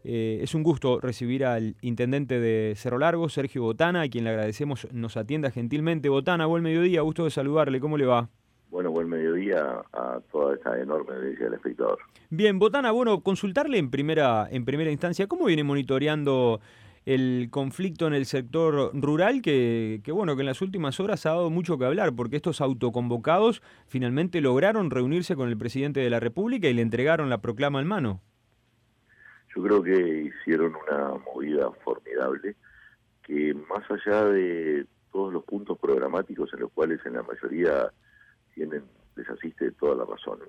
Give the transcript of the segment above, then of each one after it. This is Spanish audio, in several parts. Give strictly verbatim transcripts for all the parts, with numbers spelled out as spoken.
Eh, es un gusto recibir al intendente de Cerro Largo, Sergio Botana, a quien le agradecemos nos atienda gentilmente. Botana, buen mediodía, gusto de saludarle, ¿cómo le va? Bueno, buen mediodía a toda esta enorme audiencia del espectador. Bien, Botana, bueno, consultarle en primera, en primera instancia, ¿cómo viene monitoreando el conflicto en el sector rural que, que, bueno, que en las últimas horas ha dado mucho que hablar, porque estos autoconvocados finalmente lograron reunirse con el presidente de la República y le entregaron la proclama en mano? Yo creo que hicieron una movida formidable, que más allá de todos los puntos programáticos en los cuales en la mayoría tienen, les asiste toda la razón,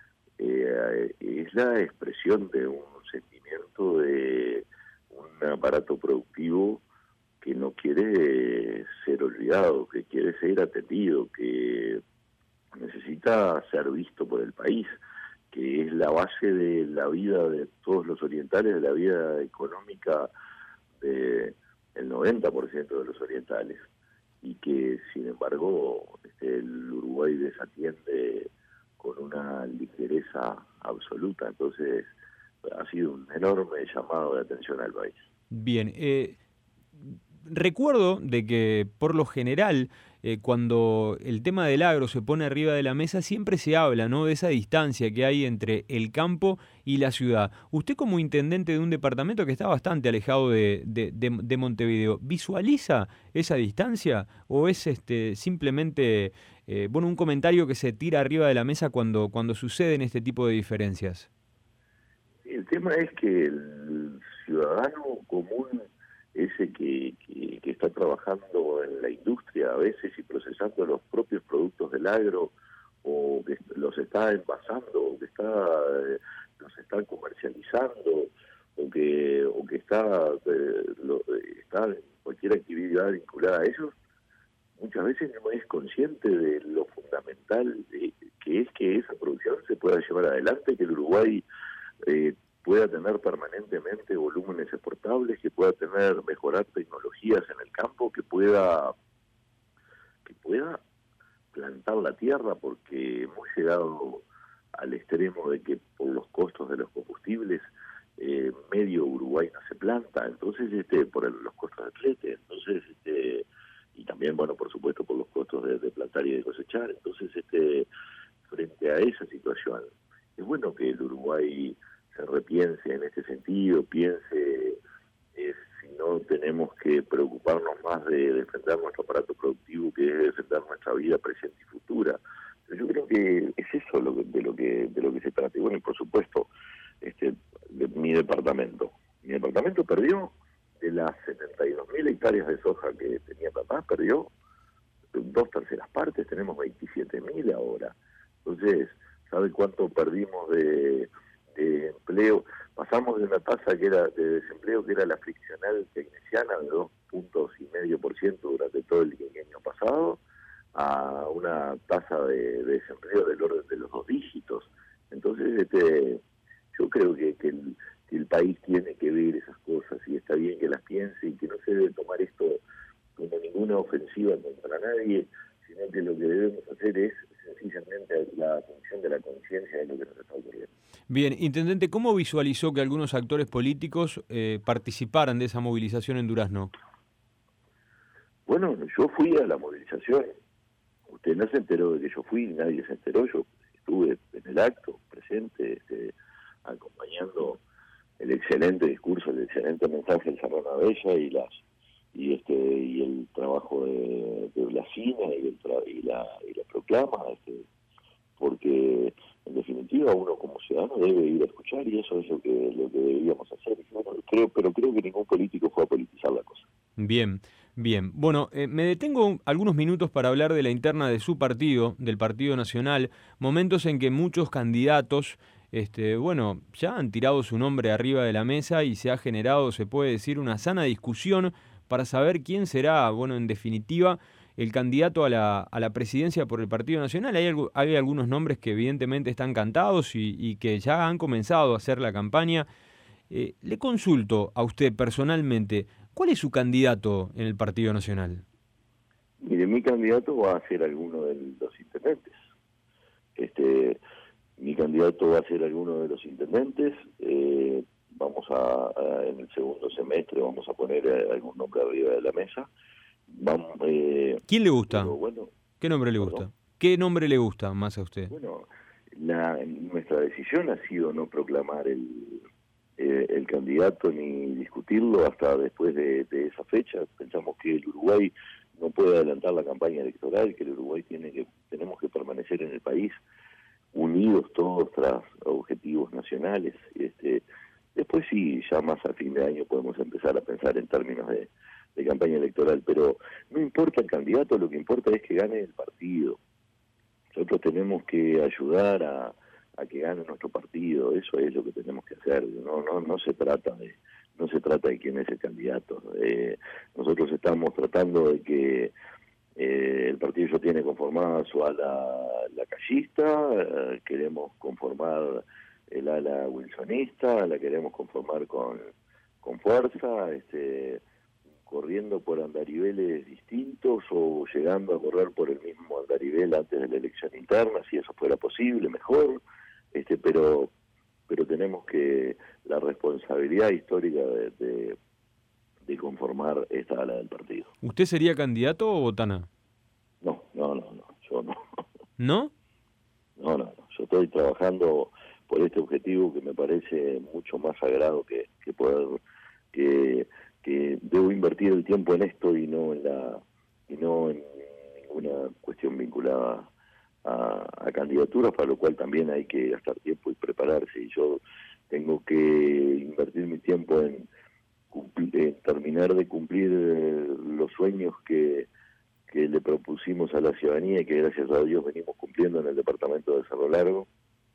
eh, es la expresión de un sentimiento de un aparato productivo que no quiere ser olvidado, que quiere ser atendido, que necesita ser visto por el país, que es la base de la vida de todos los orientales, de la vida económica del noventa por ciento de los orientales, y que sin embargo este, el Uruguay desatiende con una ligereza absoluta. Entonces ha sido un enorme llamado de atención al país. Bien, eh, recuerdo de que por lo general eh, cuando el tema del agro se pone arriba de la mesa siempre se habla, ¿no?, de esa distancia que hay entre el campo y la ciudad. Usted como intendente de un departamento que está bastante alejado de, de, de, de Montevideo, ¿visualiza esa distancia o es este simplemente eh, bueno, un comentario que se tira arriba de la mesa cuando, cuando suceden este tipo de diferencias? El tema es que el ciudadano común, ese que, que, que está trabajando en la industria a veces y procesando los propios productos del agro, o que los está envasando, o que está eh, los está comercializando, o que o que está eh, lo, está en cualquier actividad vinculada a ellos, muchas veces no es consciente de lo fundamental de, que es que esa producción se pueda llevar adelante, que el Uruguay eh, pueda tener permanentemente volúmenes exportables, que pueda tener, mejorar tecnologías en el campo, que pueda, que pueda plantar la tierra, porque hemos llegado al extremo de que por los costos de los combustibles eh, medio Uruguay no se planta, entonces este por el, los costos de flete, entonces este y también, bueno, por supuesto por los costos de, de plantar y de cosechar. Entonces este frente a esa situación es bueno que el Uruguay se repiense en este sentido, piense eh, si no tenemos que preocuparnos más de defender nuestro aparato productivo, que es defender nuestra vida presente y futura. Pero yo creo que es eso lo que, de lo que de lo que se trata. Y bueno, y por supuesto, este de mi departamento. Mi departamento perdió de las setenta y dos mil hectáreas de soja que tenía papá, perdió dos terceras partes, tenemos veintisiete mil ahora. Entonces, ¿sabe cuánto perdimos de de empleo? Pasamos de una tasa que era de desempleo que era la friccional keynesiana de dos puntos y medio por ciento durante todo el año pasado a una tasa de, de desempleo del orden de los dos dígitos. Entonces este yo creo que, que, el, que el país tiene que ver esas cosas y está bien que las piense y que no se debe tomar esto como ninguna ofensiva contra nadie, sino que lo que debemos hacer es sencillamente la función de la conciencia de lo que nos está ocurriendo. Bien, intendente, ¿cómo visualizó que algunos actores políticos eh, participaran de esa movilización en Durazno? Bueno, yo fui a la movilización. Usted no se enteró de que yo fui, nadie se enteró. Yo estuve en el acto, presente, este, acompañando el excelente discurso, el excelente mensaje del Serrano Abella y las y este y el trabajo de, de Blasina y, el tra y la y la proclama, este, porque en definitiva uno como ciudadano debe ir a escuchar y eso es lo que lo que deberíamos hacer. Bueno, creo, pero creo que ningún político fue a politizar la cosa. Bien, bien. Bueno, eh, me detengo algunos minutos para hablar de la interna de su partido, del Partido Nacional, momentos en que muchos candidatos, este, bueno, ya han tirado su nombre arriba de la mesa y se ha generado, se puede decir, una sana discusión para saber quién será, bueno, en definitiva, el candidato a la, a la presidencia por el Partido Nacional. Hay, algo, hay algunos nombres que evidentemente están cantados y, y que ya han comenzado a hacer la campaña. Eh, le consulto a usted personalmente, ¿cuál es su candidato en el Partido Nacional? Mire, mi candidato va a ser alguno de los intendentes. Este, mi candidato va a ser alguno de los intendentes. Eh, vamos a, a en el segundo semestre vamos a poner eh, algún nombre arriba de la mesa. Vamos, eh, ¿Quién le gusta? pero bueno, ¿Qué nombre le perdón. gusta? ¿Qué nombre le gusta más a usted? Bueno, la, nuestra decisión ha sido no proclamar el, eh, el candidato ni discutirlo hasta después de, de esa fecha. Pensamos que el Uruguay no puede adelantar la campaña electoral, que el Uruguay tiene que tenemos que permanecer en el país unidos todos tras objetivos nacionales. Este, después sí, ya más a fin de año podemos empezar a pensar en términos de, de campaña electoral, pero no importa el candidato, lo que importa es que gane el partido. Nosotros tenemos que ayudar a, a que gane nuestro partido, eso es lo que tenemos que hacer. No, no, no se trata de, no se trata de quién es el candidato. Eh, nosotros estamos tratando de que eh, el partido ya tiene conformada su ala lacayista, eh, queremos conformar el ala wilsonista, la queremos conformar con, con fuerza, este, corriendo por andariveles distintos o llegando a correr por el mismo andarivel antes de la elección interna, si eso fuera posible, mejor, este, pero pero tenemos que la responsabilidad histórica de, de, de conformar esta ala del partido. ¿Usted sería candidato o Botana? No, no, no, no, yo no. ¿No? No, no, no, yo estoy trabajando por este objetivo que me parece mucho más sagrado que, que poder, que, que debo invertir el tiempo en esto y no en la y no en ninguna cuestión vinculada a, a candidaturas, para lo cual también hay que gastar tiempo y prepararse, y yo tengo que invertir mi tiempo en, cumplir, en terminar de cumplir eh, los sueños que que le propusimos a la ciudadanía y que gracias a Dios venimos cumpliendo en el departamento de Cerro Largo,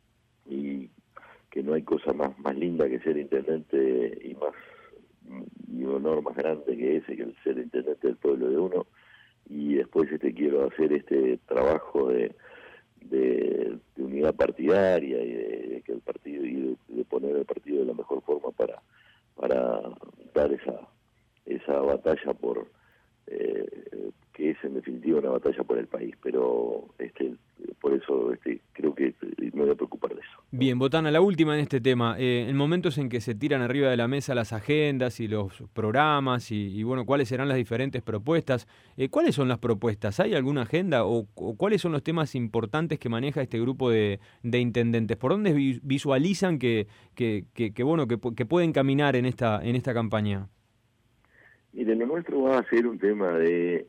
y que no hay cosa más más linda que ser intendente y más y honor más grande que ese, que el ser intendente del pueblo de uno. Y después este quiero hacer este trabajo de, de, de unidad partidaria y de, de que el partido y de, de poner el partido de la mejor forma para para dar esa esa batalla por eh, que es en definitiva una batalla por el país, pero este por eso este creo que me voy a preocupar de eso. Bien, Botana, la última en este tema. Eh, en momentos en que se tiran arriba de la mesa las agendas y los programas y, y bueno, cuáles serán las diferentes propuestas, eh, ¿cuáles son las propuestas? ¿Hay alguna agenda o, o cuáles son los temas importantes que maneja este grupo de, de intendentes? ¿Por dónde vi- visualizan que, que, que, que, bueno que, que pueden caminar en esta en esta campaña? Mire, lo nuestro va a ser un tema de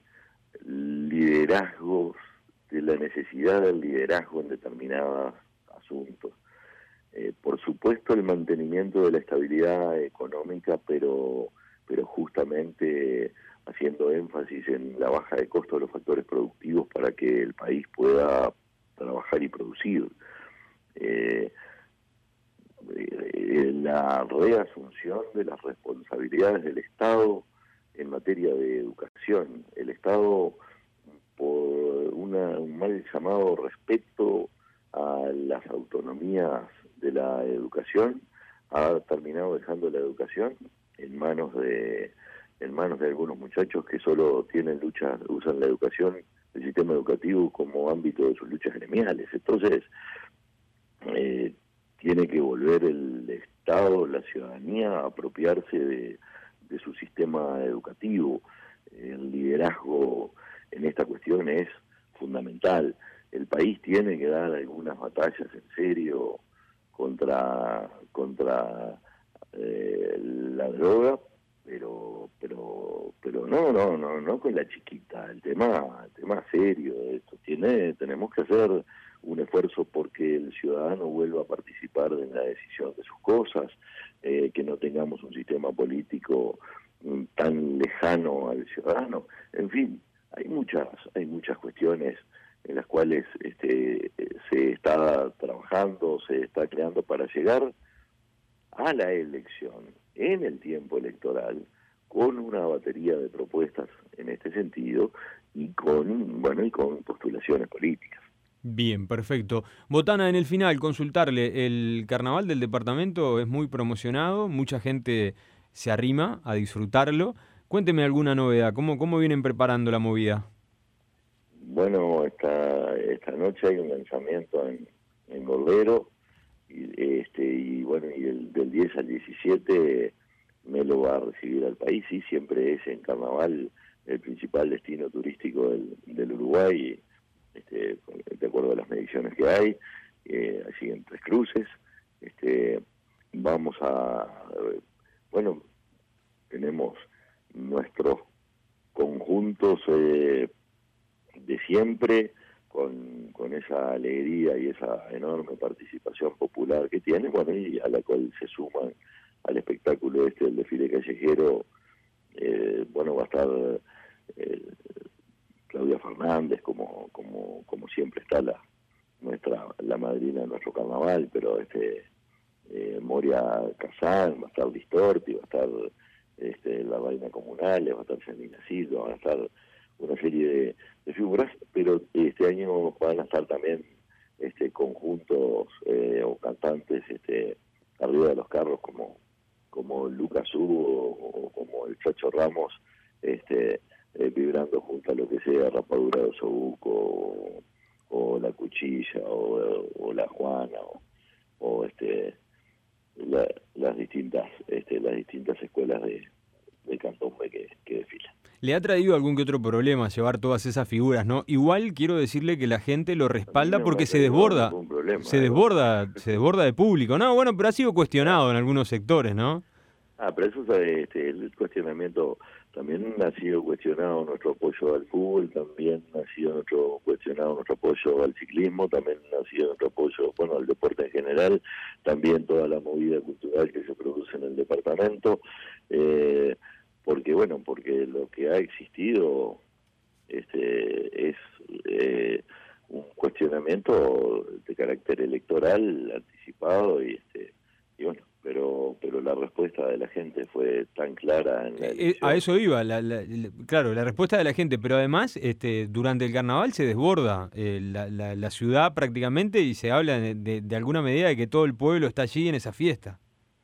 liderazgos, de la necesidad del liderazgo en determinados asuntos. Eh, por supuesto el mantenimiento de la estabilidad económica, pero, pero justamente haciendo énfasis en la baja de costo de los factores productivos para que el país pueda trabajar y producir. Eh, eh, la reasunción de las responsabilidades del Estado en materia de educación. El Estado, por una, un mal llamado respeto a las autonomías de la educación, ha terminado dejando la educación en manos de en manos de algunos muchachos que solo tienen luchas, usan la educación, el sistema educativo como ámbito de sus luchas gremiales. Entonces, eh, tiene que volver el Estado, la ciudadanía, a apropiarse de, de su sistema educativo. El liderazgo en esta cuestión es fundamental. El país tiene que dar algunas batallas en serio contra contra eh, la droga, pero pero pero no no no no con la chiquita. El tema el tema serio de esto tiene tenemos que hacer un esfuerzo porque el ciudadano vuelva a participar en la decisión de sus cosas, eh, que no tengamos un sistema político mm, tan lejano al ciudadano. En fin, hay muchas hay muchas cuestiones en las cuales este, se está trabajando, se está creando para llegar a la elección en el tiempo electoral con una batería de propuestas en este sentido y con bueno y con postulaciones políticas. Bien, perfecto. Botana, en el final, consultarle, el carnaval del departamento es muy promocionado, mucha gente se arrima a disfrutarlo. Cuénteme alguna novedad, ¿cómo, cómo vienen preparando la movida? Bueno, esta, esta noche hay un lanzamiento en, en Gorbero, y, este, y bueno, y el, del diez al diecisiete Melo va a recibir al país, y siempre es en carnaval el principal destino turístico del, del Uruguay, este, de acuerdo a las mediciones que hay, eh, así en Tres Cruces. Este, vamos a, bueno, tenemos nuestros conjuntos eh, de siempre, con, con esa alegría y esa enorme participación popular que tiene, bueno, y a la cual se suman al espectáculo este del desfile callejero. Eh, bueno, va a estar eh, Claudia Fernández, como como como siempre está la nuestra la madrina de nuestro carnaval, pero este eh, Moria Kazán, va a estar Distorti, va a estar este, la Reina Comunales, va a estar Janina Silva, van a estar una serie de, de figuras, pero este año van a estar también este conjuntos eh, o cantantes este arriba de los carros, como como Lucas Hugo o como el Chacho Ramos, este eh, vibrando junto a lo que sea Rapadura de Osobuco o, o La Cuchilla o, o La Juana o, o este la, las distintas este las distintas escuelas de, de candombe que, que desfilan. ¿Le ha traído algún que otro problema llevar todas esas figuras, no? Igual quiero decirle que la gente lo respalda No porque se desborda, problema, se ¿eh? desborda, se desborda de público. No, bueno, pero ha sido cuestionado en algunos sectores, ¿no? Ah, pero eso este, el cuestionamiento también ha sido cuestionado nuestro apoyo al fútbol, también ha sido nuestro cuestionado nuestro apoyo al ciclismo, también ha sido nuestro apoyo, bueno, al deporte en general, también toda la movida cultural que se produce en el departamento, eh, porque bueno, porque lo que ha existido este es eh, un cuestionamiento de carácter electoral anticipado y este y bueno, pero pero la respuesta de la gente fue tan clara en la Eh, a elección. eso iba, la, la, la, claro, la respuesta de la gente, pero además este, durante el carnaval se desborda eh, la, la, la ciudad prácticamente y se habla de, de, de alguna medida de que todo el pueblo está allí en esa fiesta.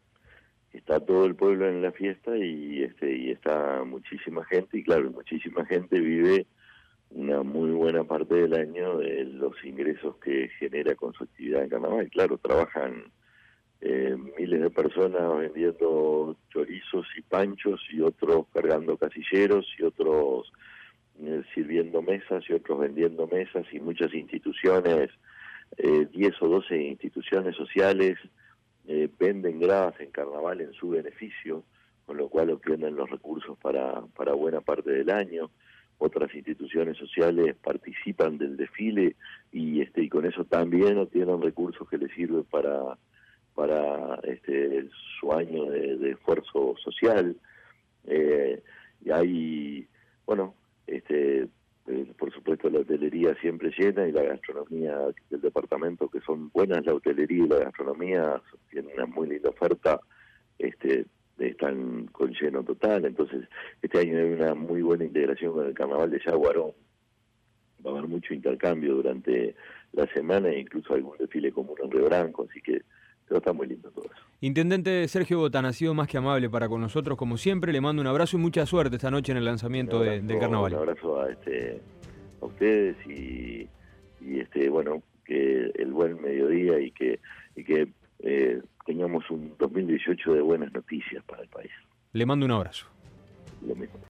Está todo el pueblo en la fiesta y este y está muchísima gente, y claro, muchísima gente vive una muy buena parte del año de los ingresos que genera con su actividad en carnaval. Claro, trabajan eh, miles de personas vendiendo chorizos y panchos, y otros cargando casilleros, y otros eh, sirviendo mesas, y otros vendiendo mesas, y muchas instituciones, eh, diez o doce instituciones sociales eh, venden gradas en carnaval en su beneficio, con lo cual obtienen los recursos para, para buena parte del año. Otras instituciones sociales participan del desfile y este y con eso también obtienen recursos que les sirven para para este su año de, de esfuerzo social. Eh, y hay, bueno, este eh, por supuesto la hotelería siempre llena, y la gastronomía del departamento, que son buenas la hotelería y la gastronomía, tienen una muy linda oferta, este están con lleno total. Entonces este año hay una muy buena integración con el carnaval de Yaguarón, va a haber mucho intercambio durante la semana e incluso algún desfile común en Río Branco, así que pero está muy lindo todo eso. Intendente Sergio Botana, ha sido más que amable para con nosotros, como siempre. Le mando un abrazo y mucha suerte esta noche en el lanzamiento Un abrazo, de, del carnaval. Un abrazo a este a ustedes y, y este bueno, que el buen mediodía y que y que eh, tengamos un dos mil dieciocho de buenas noticias para el país. Le mando un abrazo. Lo mismo.